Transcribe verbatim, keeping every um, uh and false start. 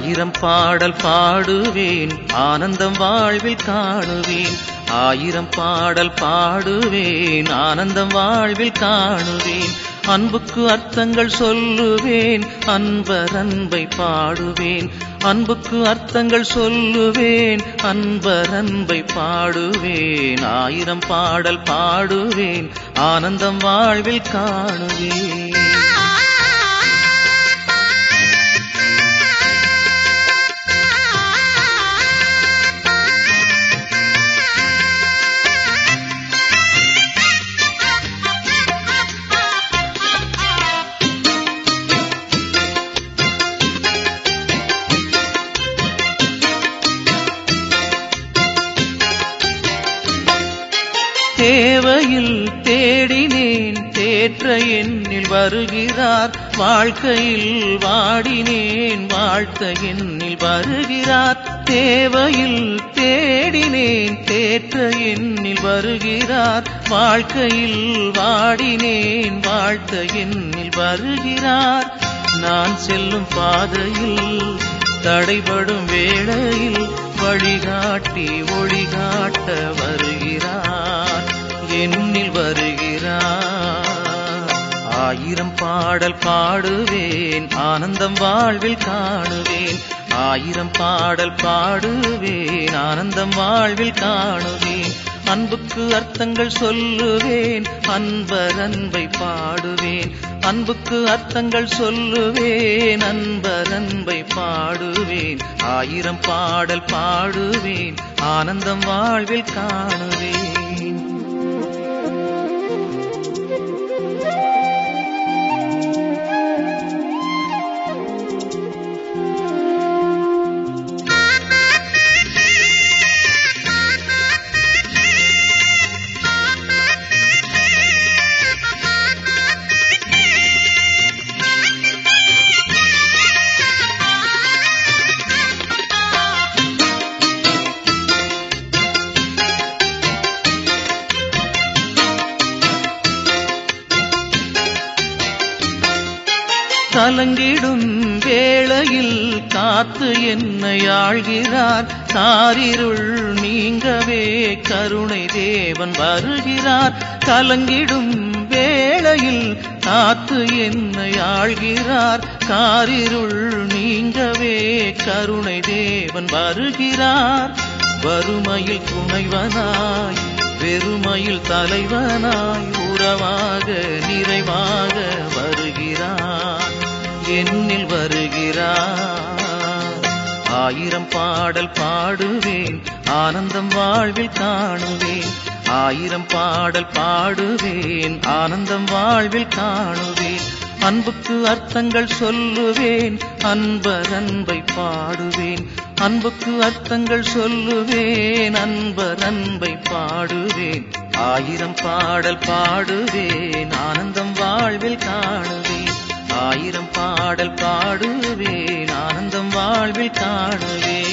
ஆயிரம் பாடல் பாடுவேன் ஆனந்தம் வாழ்வில் காணுவேன். ஆயிரம் பாடல் பாடுவேன் ஆனந்தம் வாழ்வில் காணுவேன். அன்புக்கு அர்த்தங்கள் சொல்லுவேன் அன்பர் அன்பை பாடுவேன். அன்புக்கு அர்த்தங்கள் சொல்லுவேன் அன்பர் அன்பை பாடுவேன். ஆயிரம் பாடல் பாடுவேன் ஆனந்தம் வாழ்வில் காணுவேன். தேவையில் தேடினேன் தேற்ற எண்ணில் வருகிறார். வாழ்க்கையில் வாடினேன் வாழ்த்த எண்ணில் வருகிறார். தேவையில் தேடினேன் தேற்ற எண்ணில் வருகிறார். வாழ்க்கையில் வாடினேன் வாழ்த்த எண்ணில் வருகிறார். நான் செல்லும் பாதையில் தடைபடும் வேளையில் வழிகாட்டி ஒளிகாட்ட வருகிறார் என்னில் வருகிறார். ஆயிரம் பாடல் பாடுவேன் ஆனந்தம் வாழ்வில் காணுவேன். ஆயிரம் பாடல் பாடுவேன் ஆனந்தம் வாழ்வில் காணுவேன். அன்புக்கு அர்த்தங்கள் சொல்லுவேன் அன்பர் அன்பை பாடுவேன். அன்புக்கு அர்த்தங்கள் சொல்லுவேன் அன்பர் அன்பை பாடுவேன். ஆயிரம் பாடல் பாடுவேன் ஆனந்தம் வாழ்வில் காணுவேன். கலங்கிடும் வேளையில் காத்து என்னை ஆழ்கிறார். காரிருள் நீங்கவே கருணை தேவன் வருகிறார். கலங்கிடும் வேளையில் காத்து என்னை ஆழ்கிறார். காரிருள் நீங்கவே கருணை தேவன் வருகிறார். வறுமையில் துணைவனாய் வெறுமையில் தலைவனாய் உறவாக நிறைவாக வருகிறார் என்னில் வருகிறார். ஆயிரம் பாடல் பாடுவேன் ஆனந்தம் வாழ்வில் காணுவேன். ஆயிரம் பாடல் பாடுவேன் ஆனந்தம் வாழ்வில் காணுவேன். அன்புக்கு அர்த்தங்கள் சொல்லுவேன் அன்பர் அன்பை பாடுவேன். அன்புக்கு அர்த்தங்கள் சொல்லுவேன் அன்பர் அன்பை பாடுவேன். ஆயிரம் பாடல் பாடுவேன் ஆனந்தம் வாழ்வில் காணுவேன். ஆயிரம் பாடல் பாடுவேன் ஆனந்தம் வாழ்வில் காணுவேன்.